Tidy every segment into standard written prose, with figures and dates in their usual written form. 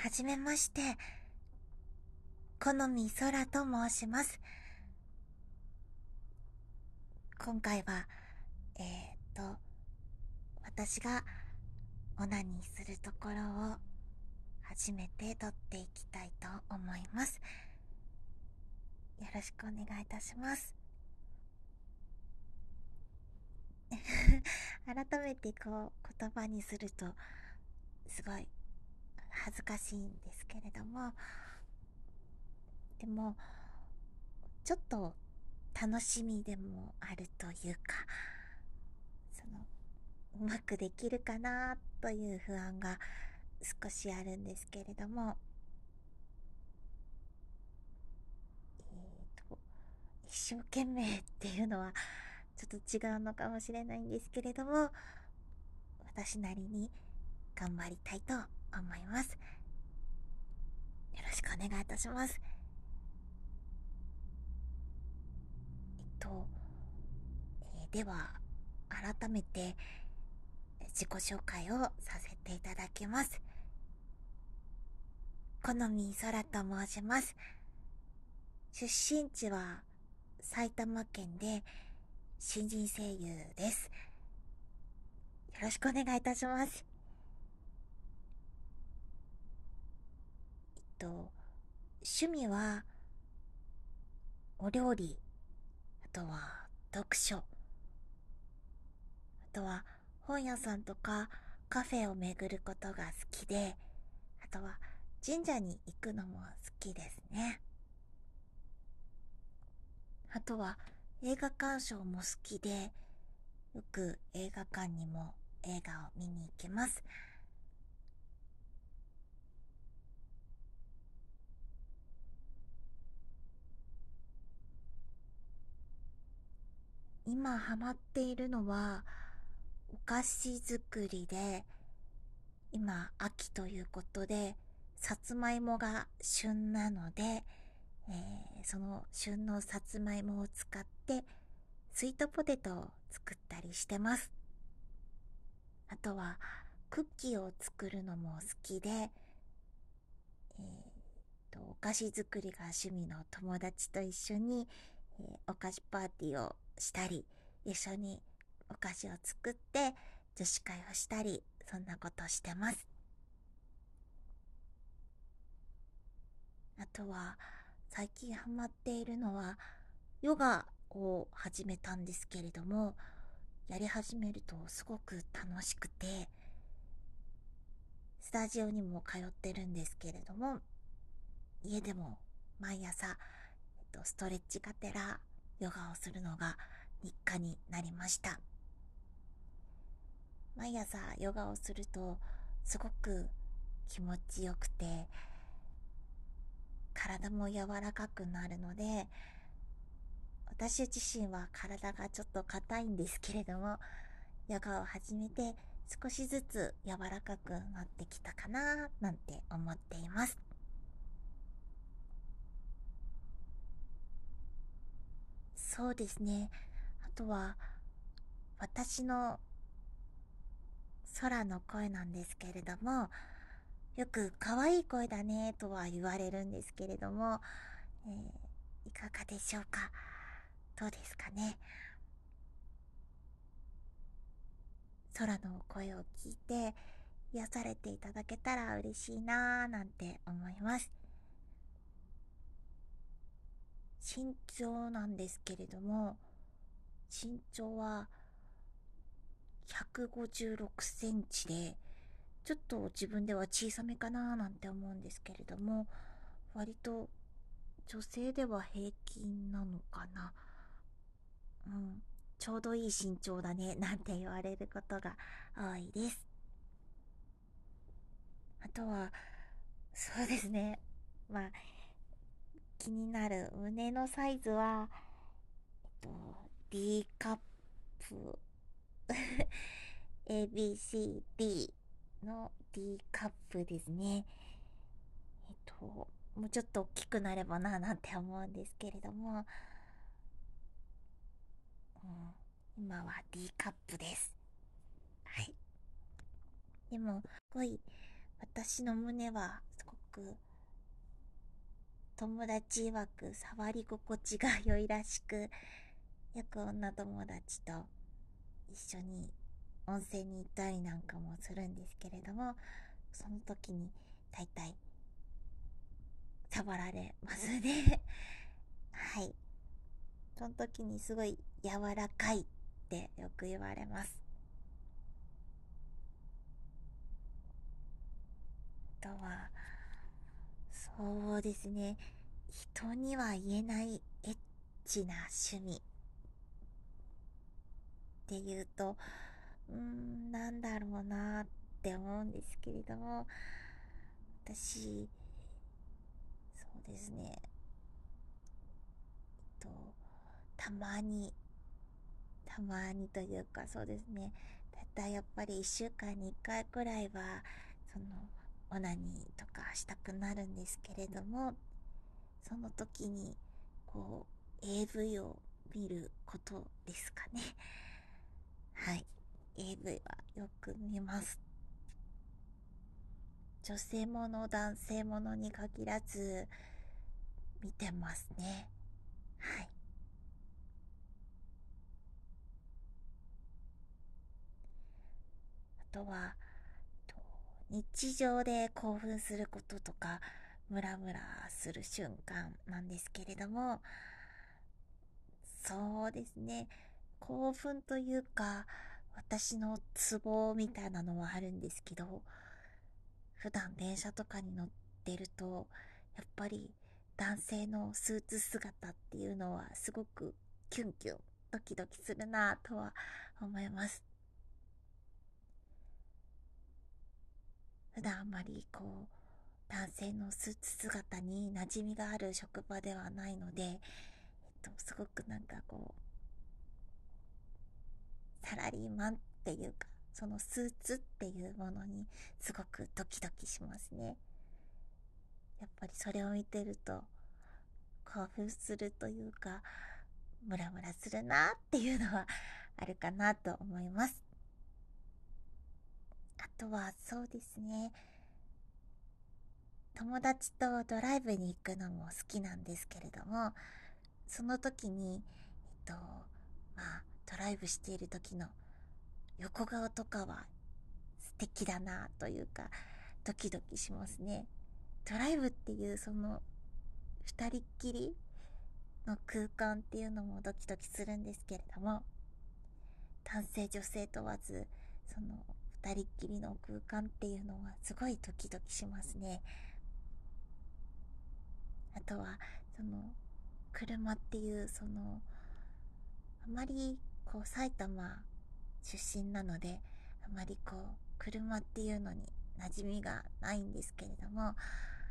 はじめまして、好み空と申します。今回は、私がオナニーするところを初めて撮っていきたいと思います。よろしくお願いいたします。改めて言葉にするとすごい恥ずかしいんですけれども、でもちょっと楽しみでもあるというか、うまくできるかなという不安が少しあるんですけれども、一生懸命っていうのはちょっと違うのかもしれないんですけれども、私なりに頑張りたいと思います。よろしくお願いいたします。では改めて自己紹介をさせていただきます。好み空と申します。出身地は埼玉県で新人声優です。よろしくお願いいたします。趣味はお料理、あとは読書、あとは本屋さんとかカフェを巡ることが好きで、あとは神社に行くのも好きですね。あとは映画鑑賞も好きで、よく映画館にも映画を見に行きます。今ハマっているのはお菓子作りで、今秋ということでさつまいもが旬なので、その旬のさつまいもを使ってスイートポテトを作ったりしてます。あとはクッキーを作るのも好きで、お菓子作りが趣味の友達と一緒に、お菓子パーティーをしたり、一緒にお菓子を作って女子会をしたり、そんなことをしてます。あとは最近ハマっているのはヨガを始めたんですけれども、やり始めるとすごく楽しくて、スタジオにも通ってるんですけれども、家でも毎朝、ストレッチがてらヨガをするのが日課になりました。毎朝ヨガをするとすごく気持ちよくて、体も柔らかくなるので、私自身は体がちょっと硬いんですけれども、ヨガを始めて少しずつ柔らかくなってきたかななんて思っています。そうですね。あとは私の空の声なんですけれども、よく可愛い声だねとは言われるんですけれども、いかがでしょうか。どうですかね。空の声を聞いて癒されていただけたら嬉しいなーなんて思います。身長なんですけれども、身長は156センチで、ちょっと自分では小さめかなーなんて思うんですけれども、割と女性では平均なのかな。うん、ちょうどいい身長だねなんて言われることが多いです。あとはそうですね、まあ気になる胸のサイズは、D カップABCD の D カップですね。もうちょっと大きくなればななんて思うんですけれども、今は D カップです。はい。でもすごい私の胸はすごく友達曰く触り心地が良いらしく、よく女友達と一緒に温泉に行ったりなんかもするんですけれども、その時に大体触られますね。はい。その時にすごい柔らかいってよく言われます。あとは、そうですね。人には言えないエッチな趣味っていうと、なんだろうなって思うんですけれども、私、そうですね。と、たまに、たまにというか、そうですね。だいたいやっぱり1週間に1回くらいは、その、オナニーとかしたくなるんですけれども、その時に、こう、AV を見ることですかね。はい。AV はよく見ます。女性もの、男性ものに限らず、見てますね。はい。あとは、と日常で興奮することとか、ムラムラする瞬間なんですけれども、そうですね。興奮というか、私のツボみたいなのはあるんですけど、普段電車とかに乗ってると、やっぱり男性のスーツ姿っていうのはすごくキュンキュン、ドキドキするなぁとは思います。普段あんまり男性のスーツ姿に馴染みがある職場ではないので、すごくなんかサラリーマンっていうか、そのスーツっていうものにすごくドキドキしますね。やっぱりそれを見てると興奮するというか、ムラムラするなっていうのはあるかなと思います。あとはそうですね、友達とドライブに行くのも好きなんですけれども、その時に、ドライブしている時の横顔とかは素敵だなというか、ドキドキしますね。ドライブっていうその二人っきりの空間っていうのもドキドキするんですけれども、男性女性問わず、その二人っきりの空間っていうのはすごいドキドキしますね。あとは、その、車っていう、あまり、埼玉出身なので、あまり車っていうのに馴染みがないんですけれども、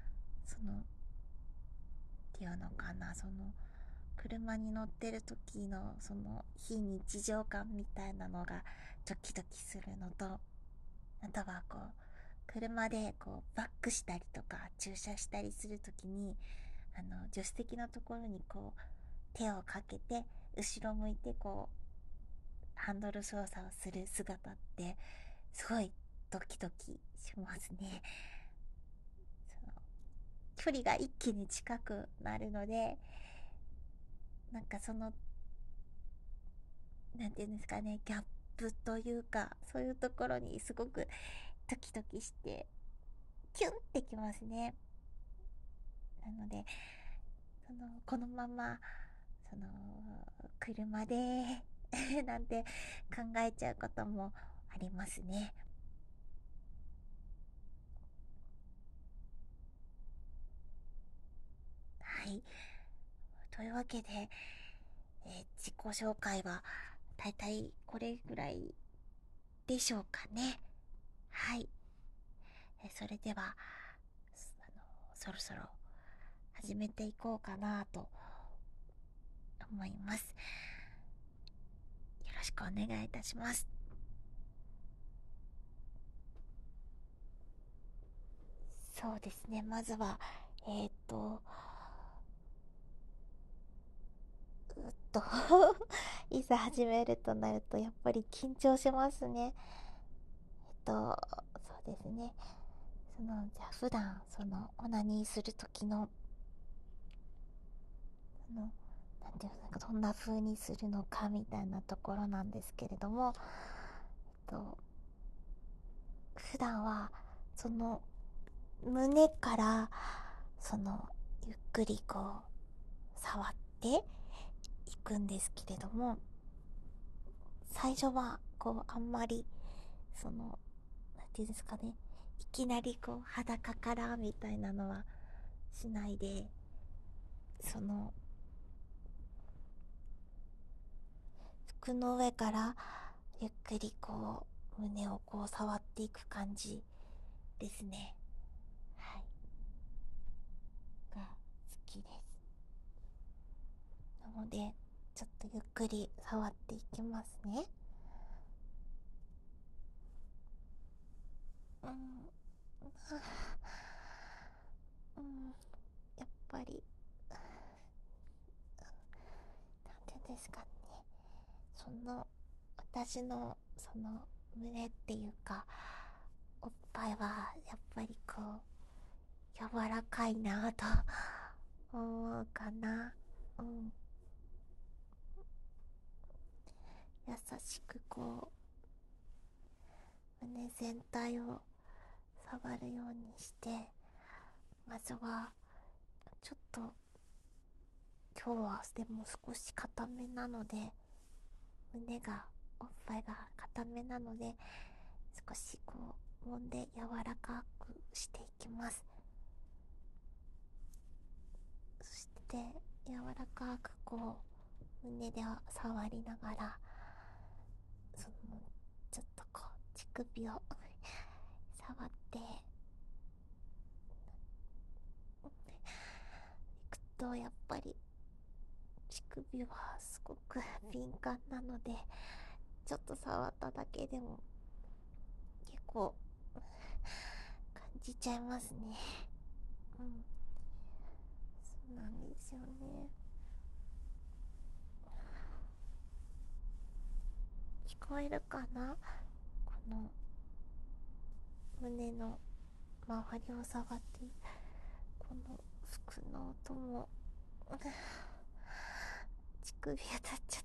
っていうのかな、車に乗ってる時の、非日常感みたいなのがドキドキするのと、あとは車でバックしたりとか駐車したりする時に、助手席のところに手をかけて後ろ向いてハンドル操作をする姿ってすごいドキドキしますね。その距離が一気に近くなるので、なんかなんていうんですかね、ギャップというか、そういうところにすごくドキドキしてキュンってきますね。なので、このままその車でなんて考えちゃうこともありますね。はい。というわけで、自己紹介はだいたいこれぐらいでしょうかね。はい。それでは、そろそろ始めていこうかなと思います。よろしくお願いいたします。そうですね。まずは、えーっと、うっといざ始めるとなると、やっぱり緊張しますね。そうですね。 じゃあ普段オナニーする時のなんていうの、どんな風にするのかみたいなところなんですけれども、普段は胸からゆっくり触っていくんですけれども、最初はあんまりなんていうんですかね、いきなり裸からみたいなのはしないで、服の上からゆっくり胸を触っていく感じですね。はい。が好きです。なので、ちょっとゆっくり触っていきますね。うん。うん。やっぱり、なんてですかね。私の、胸っていうか、おっぱいは、やっぱり柔らかいなぁと思うかな。うん。優しく胸全体を触るようにして、まずはちょっと今日はでも少し固めなので、おっぱいが固めなので、少し揉んで柔らかくしていきます。そして柔らかく胸で触りながら、ちょっと乳首を触っていくと、やっぱり乳首はすごく敏感なので、ちょっと触っただけでも結構感じちゃいますね。うん、そうなんですよね。聞こえるかな、この胸の周りを触ってこの服の音も乳首当たっちゃった。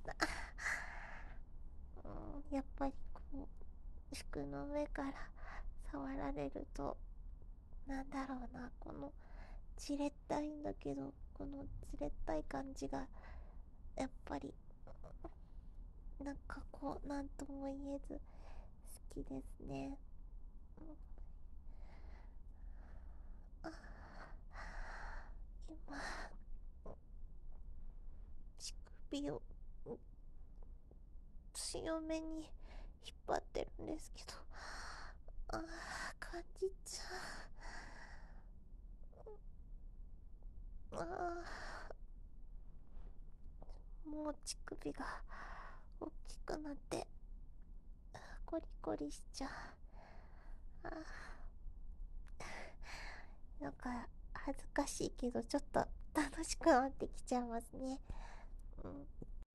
やっぱり服の上から触られると、なんだろうな、じれったいんだけど、このじれったい感じがやっぱりなんかなんとも言えず好きですね。あ、今乳首を強めに引っ張ってるんですけど、感じちゃう。もう乳首が大きくなってコリコリしちゃう。なんか恥ずかしいけど、ちょっと楽しくなってきちゃいますね。うん、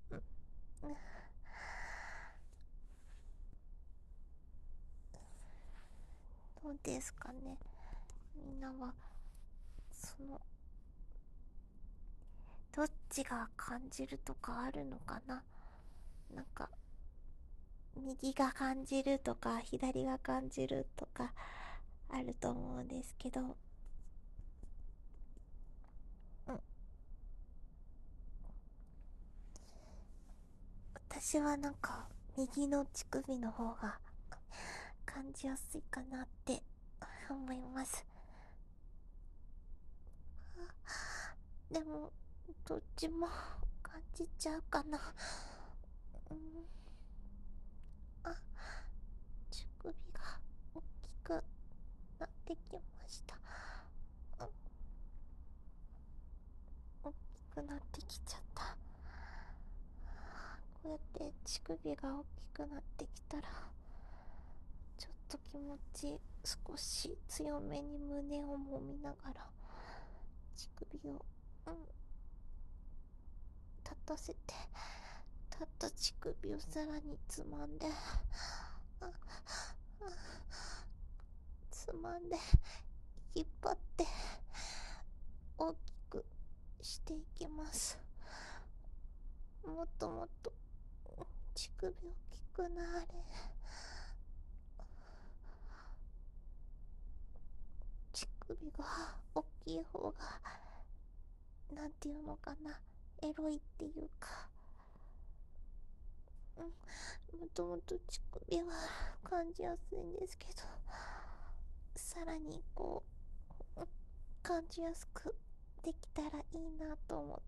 どうですかね、みんなはどっちが感じるとかあるのかな。なんか右が感じるとか左が感じるとかあると思うんですけど、うん、私はなんか右の乳首の方が感じやすいかなって思います。でもどっちも感じちゃうかな。うん、あ、乳首が大きくなってきました。大きくなってきちゃった。こうやって乳首が大きくなってきたら、ちょっと気持ち少し強めに胸を揉みながら乳首を、立たせて、立った乳首をさらにつまんで、つまんで引っ張って大きくしていきます。もっともっと乳首大きくなれ。乳首が大きい方がなんていうのかな、エロいっていうか、もともと乳首は感じやすいんですけど、さらにこう感じやすくできたらいいなと思って、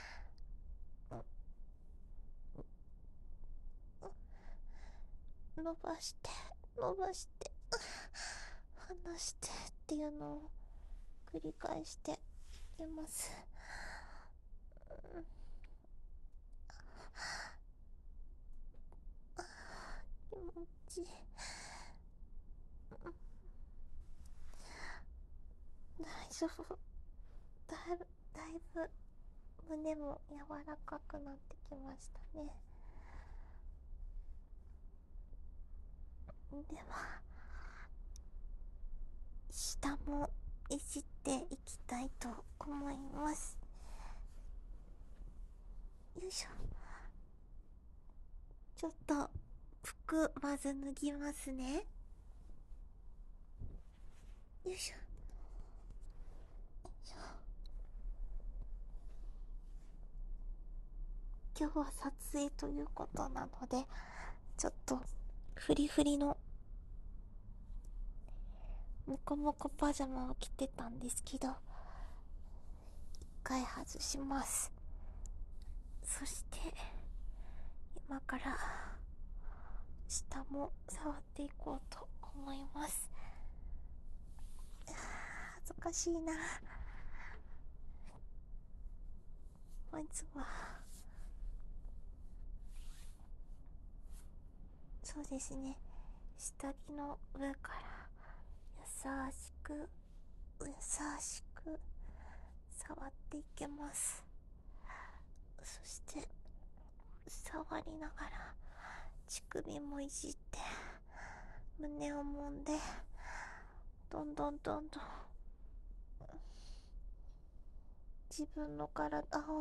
伸ばして伸ばして離してっていうのを繰り返していきます。気持ちいい。大丈夫。だいぶ胸も柔らかくなってきましたね。では下もいじっていきたいと思います。よいしょ。ちょっと服まず脱ぎますね。よいしょ。今日は撮影ということなので、ちょっとフリフリのモコモコパジャマを着てたんですけど、一回外します。そして今から下も触っていこうと思います。恥ずかしいな。まずはそうですね、下着の上から優しく触っていきます。そして触りながら乳首もいじって胸を揉んで、どんどん自分の体を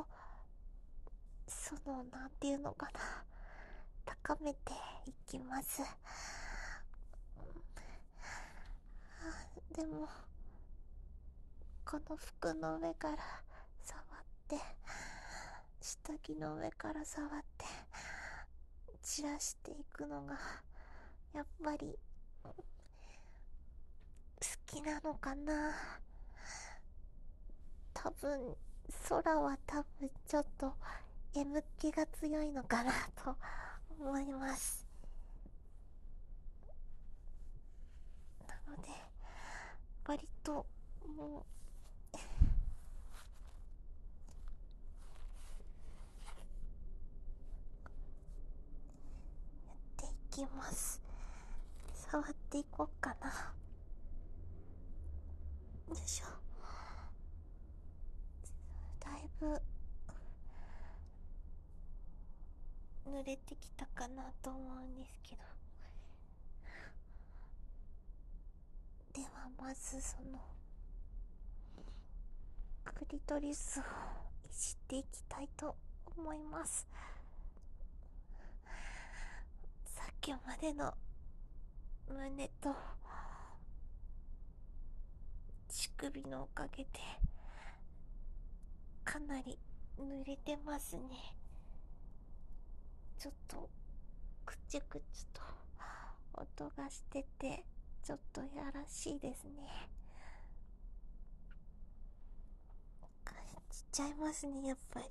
なんていうのかな、高めていきます。でもこの服の上から触って、下着の上から触って散らしていくのがやっぱり好きなのかな。多分空はちょっとM 気が強いのかなと思います。なので割ともうやっていきます。触っていこうかな。よいしょ。だいぶ濡れてきたかなと思うんですけど、ではまずクリトリスをいじっていきたいと思います。さっきまでの胸と乳首のおかげでかなり濡れてますね。ちょっとくちゅくちゅと音がしてて、ちょっとやらしいですね。感じちゃいますね、やっぱり。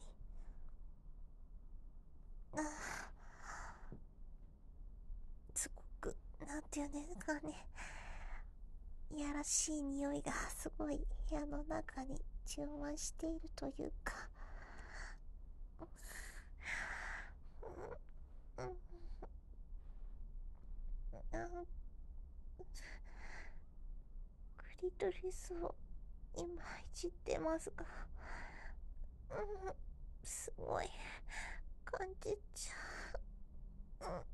すごくなんていうんですかね、いやらしい匂いがすごい部屋の中に充満しているというか、クリトリスを今いじってますが、すごい感じちゃう。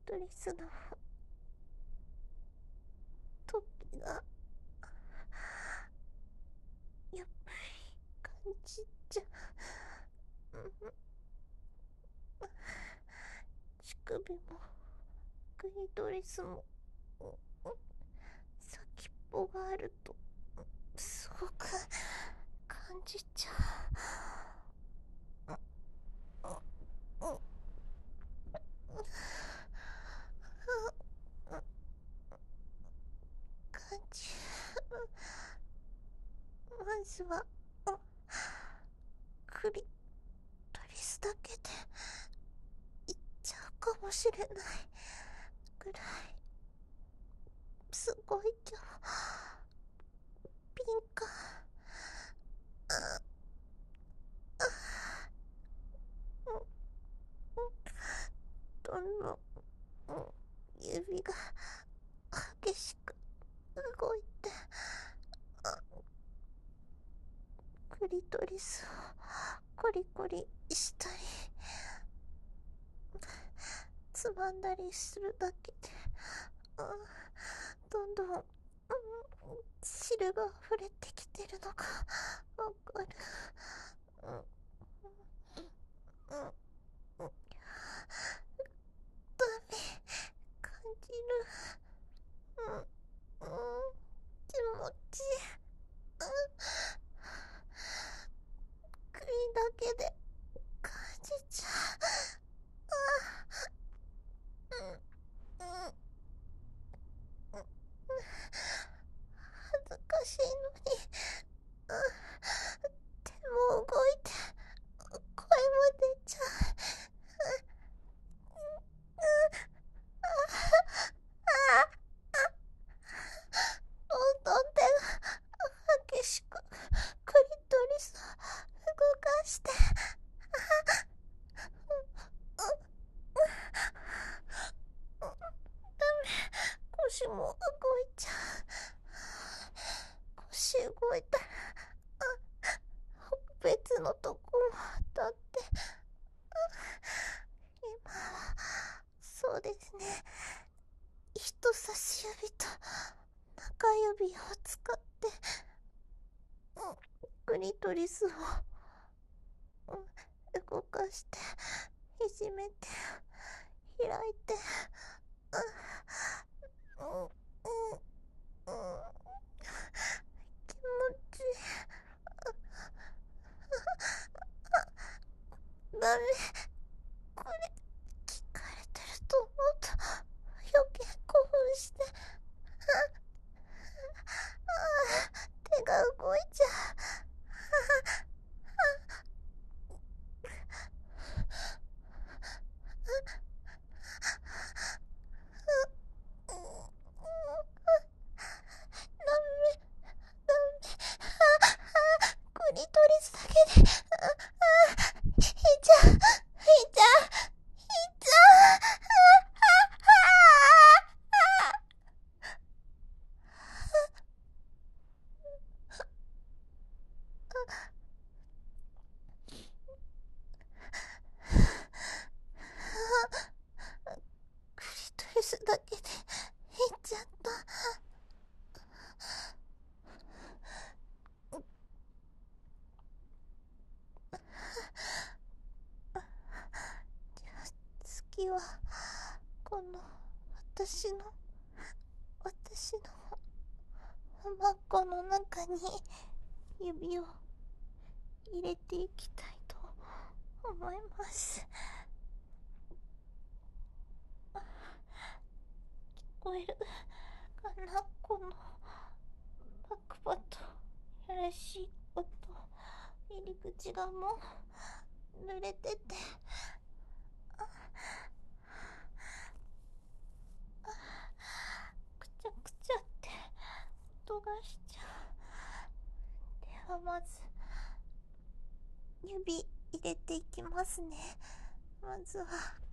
トリスの時がやっぱり感じちゃう。乳首もクリトリスも先っぽがあるとすごく感じちゃう。感じ。まずはクリトリスだけでいっちゃうかもしれないぐらいすごい今日ピンか。どんどん指が激しく動いてクリトリスをコリコリしたりつまんだりするだけでどんどん汁が溢れてきてるのがわかる。ダメ感じる。気持ちいい。栗だけで感じちゃう。恥ずかしいのに手も動いて声も出ちゃう。どんどん手が激しくクリトリスを動かしてダメ、腰も動いちゃう。腰動いたら別のとこも当たって今はそうですね、人差し指と中指を使ってクリトリスを動かしていじめて開いて気持ちいい。ダメ、これ聞かれてると思うと余計興奮して手が動いちゃクリトリスだけで引いちゃう引いちゃう引いちゃクリトリスだけで引いちゃった。次はこの私のマッコの中に指を入れていきたいと思います。聞こえるかな、このパクパとやらしい音。入り口がもう濡れててくちゃくちゃって音がしちゃう。ではまず指入れていきますね。まずは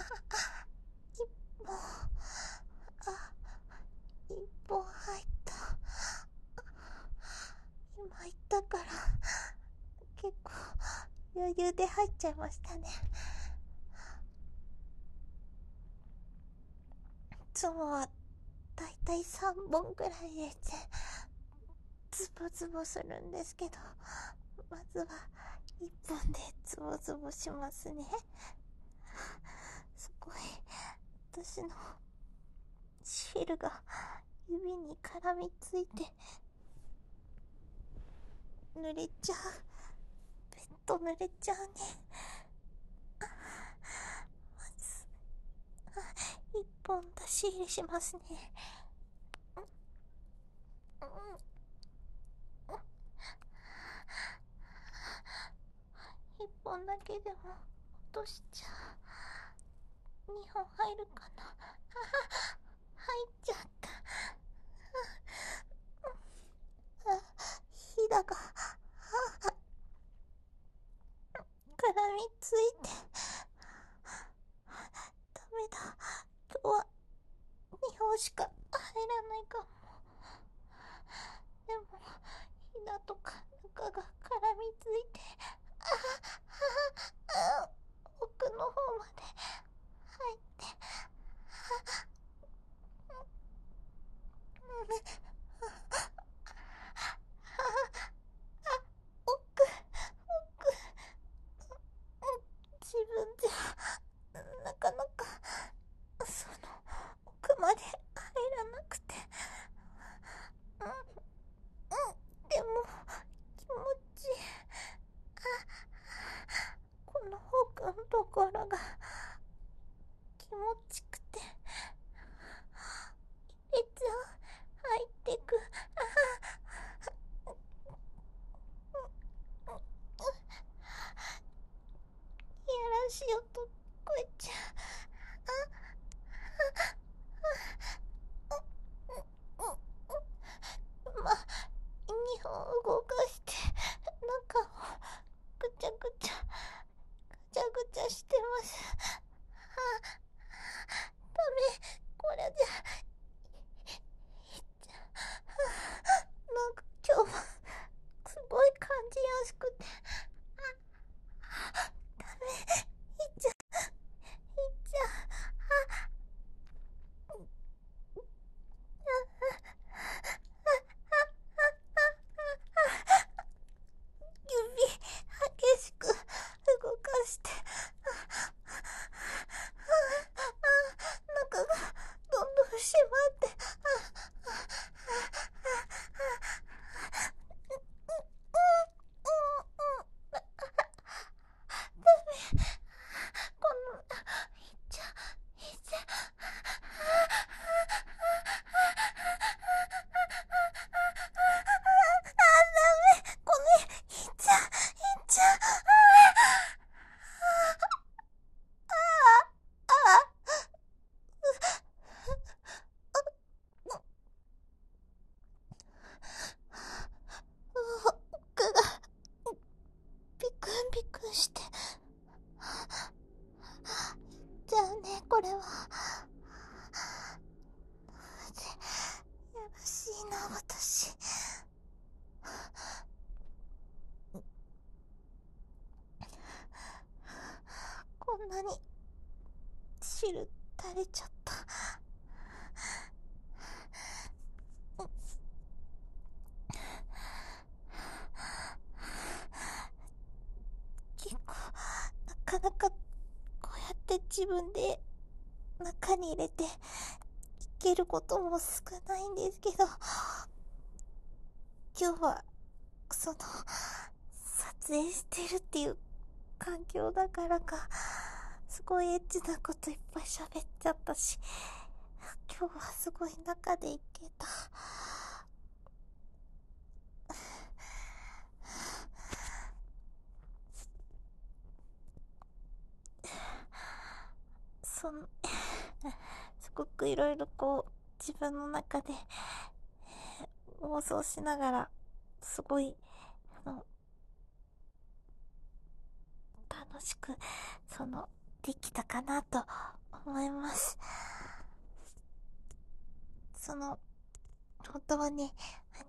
一本入った。今入ったから結構余裕で入っちゃいましたね。 つもはだいたい3本くらいでズボズボするんですけど、まずは1本でズボズボしますね。すごい私のシールが指に絡みついて濡れちゃう。ベッド濡れちゃうね。まず1本出し入れしますね。1本だけでも落としちゃう。2本入るかな。入っちゃった。ひだが絡みついてダメだ。今日は2本しか入らないかも。でもひだとか中が絡みついて奥の方まで入って自分じゃなかなかその奥まで入らなくて、でも気持ちいい。この奥のところが気持ちくて入れちゃう。入ってく。いやらしい音聞こえちゃう。まあ2本動かして中をぐちゃぐちゃしてます。ダメ、これじゃなんか今日はすごい感じやすくて、ダメ、いっちゃ指激しく動かして中がどんどん閉まって、このいっちゃダメ、ごめん、いっちゃ奥がビクンビクンして、じゃあね、これはやらしいな私。こんなに汁垂れちゃった。結構なかなかこうやって自分で中に入れていけることも少ないんですけど、今日はその撮影してるっていう環境だからか、すごいエッチなこといっぱい喋っちゃったし、今日はすごい中でいけた。すごくいろいろこう自分の中で妄想しながら、すごい楽しくできたかなと思います。本当はね、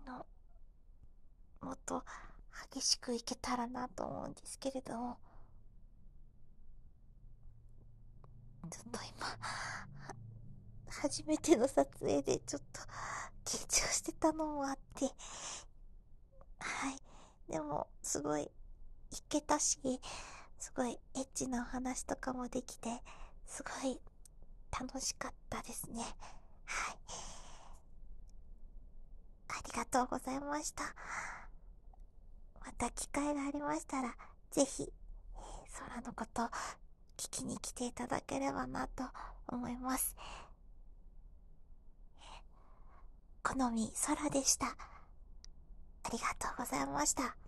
もっと激しくいけたらなと思うんですけれども、ちょっと今初めての撮影でちょっと緊張してたのもあって、はい。でも、すごい、弾けたし、すごいエッチなお話とかもできて、すごい楽しかったですね。はい。ありがとうございました。また機会がありましたら、ぜひ、空のこと聞きに来ていただければなと思います。好み空でした。ありがとうございました。